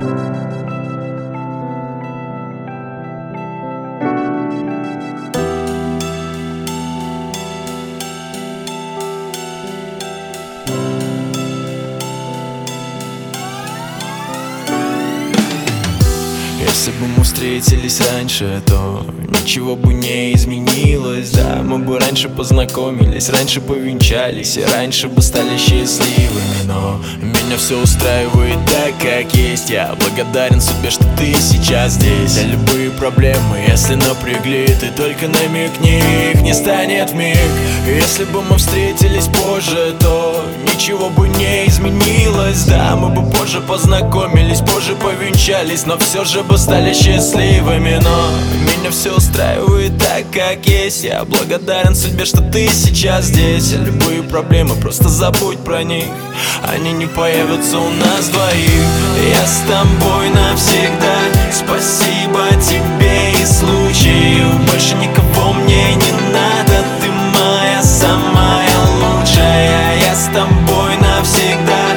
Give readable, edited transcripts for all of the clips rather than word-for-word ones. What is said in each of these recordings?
Если бы мы встретились раньше, то ничего бы не изменилось. Да, мы бы раньше познакомились, раньше повенчались и раньше бы стали счастливыми. Но меня все устраивает так, как есть. Я благодарен судьбе, что ты сейчас здесь. За любые проблемы, если напрягли, ты только намекни, их не станет вмиг. Если бы мы встретились позже, то ничего бы не изменилось. Да, мы бы позже познакомились, позже повенчались, но все же бы стали счастливыми. Но меня все устраивает так, как есть. Я благодарен судьбе, что ты сейчас здесь. Любые проблемы, просто забудь про них, они не появятся у нас двоих. Я с тобой навсегда. Спасибо тебе и случаю. Больше никого мне не надо. Ты моя самая лучшая. Я с тобой навсегда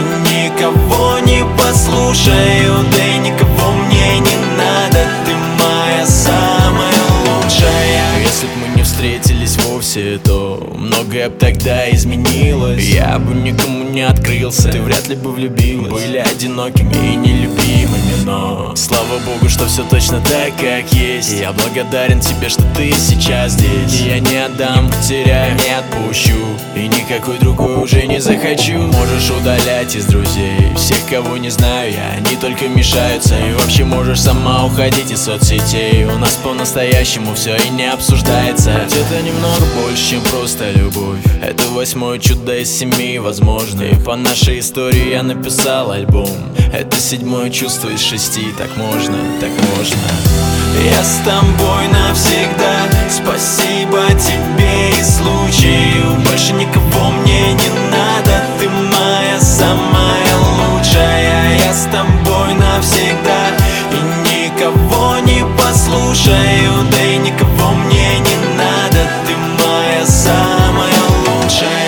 и никого не послушаю. Да и никого мне не надо. Ты моя самая лучшая. Если б мы не встретились вовсе, то многое б тогда изменилось. Я бы никому не открылся, ты вряд ли бы влюбилась. Были одинокими и нелюбимыми, но слава богу, что все точно так, как есть. Я благодарен тебе, что ты сейчас здесь. И я не отдам, не потеряю, не отпущу, и никакой другой уже не захочу. Можешь удалять из друзей всех, кого не знаю я, они только мешаются. И вообще можешь сама уходить из соцсетей. У нас по-настоящему все и не обсуждается. Где-то немного больше, чем просто любовь. Это 8-е чудо из 7 возможно. И по нашей истории я написал альбом. Это 7-е чувство из 6. Так можно, так можно. Я с тобой навсегда. Спасибо тебе и случаю. Больше никого мне не надо. Ты моя самая лучшая. Я с тобой навсегда и никого не послушаю. Да и никого мне не надо. Ты моя самая лучшая.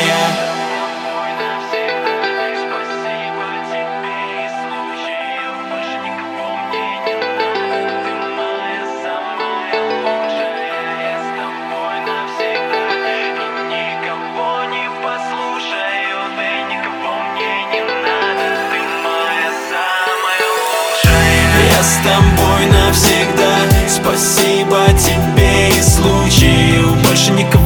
Я с тобой навсегда. Спасибо тебе и случаю. Больше никого